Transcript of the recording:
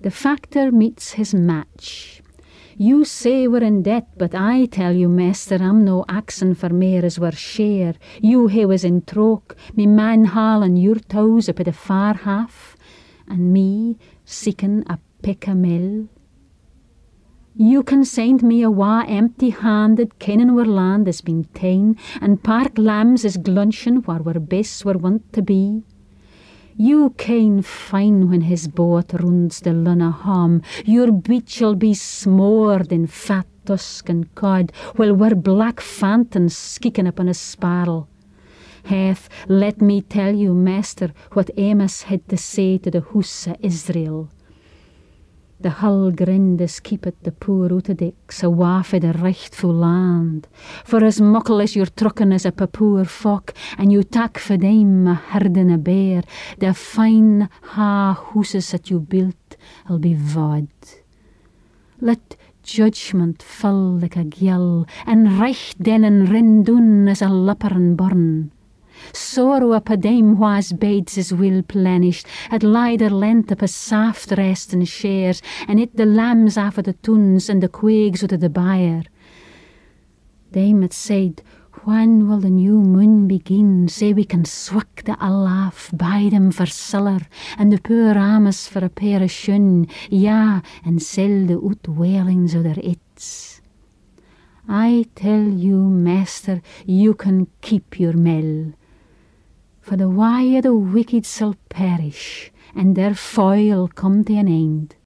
The factor meets his match. You say we're in debt, but I tell you, master, I'm no axin for mair as we're share. You he was in troke, me man hauling your toes up at the far half, and me seeking a pick a mill. You can send me awa empty-handed, kennin' where land has been ta'en, and park lambs is glunchin' where we're best we're wont to be. You ken fine when his boat runs the lunna home, your beach'll be smored in fat tusk and cod, while we're black fountains skickin' upon a sparrow. Hath, let me tell you, master, what Amos had to say to the hoose of Israel. The hull grind is keepit the poor outerdicks awa for the rechtful land. For as muckle as you're truckin' as a poor folk, and you tak for them a herd and a bear, the fine hooses that you built will be vod. Let judgment fall like a gyal, and recht den and rindun as a lupper and burn. Sorrow up a dame whas beds is well plenished, at lider lent up a soft rest and shares, and it the lambs off of the tuns and the quaigs out of the byre. Dame had said, when will the new moon begin, say we can swick the alaf, buy them for siller, and the poor amas for a pair of shun, ja, and sell the outwailings of their its. I tell you, master, you can keep your mill. For the way of the wicked shall perish, and their foil come to an end.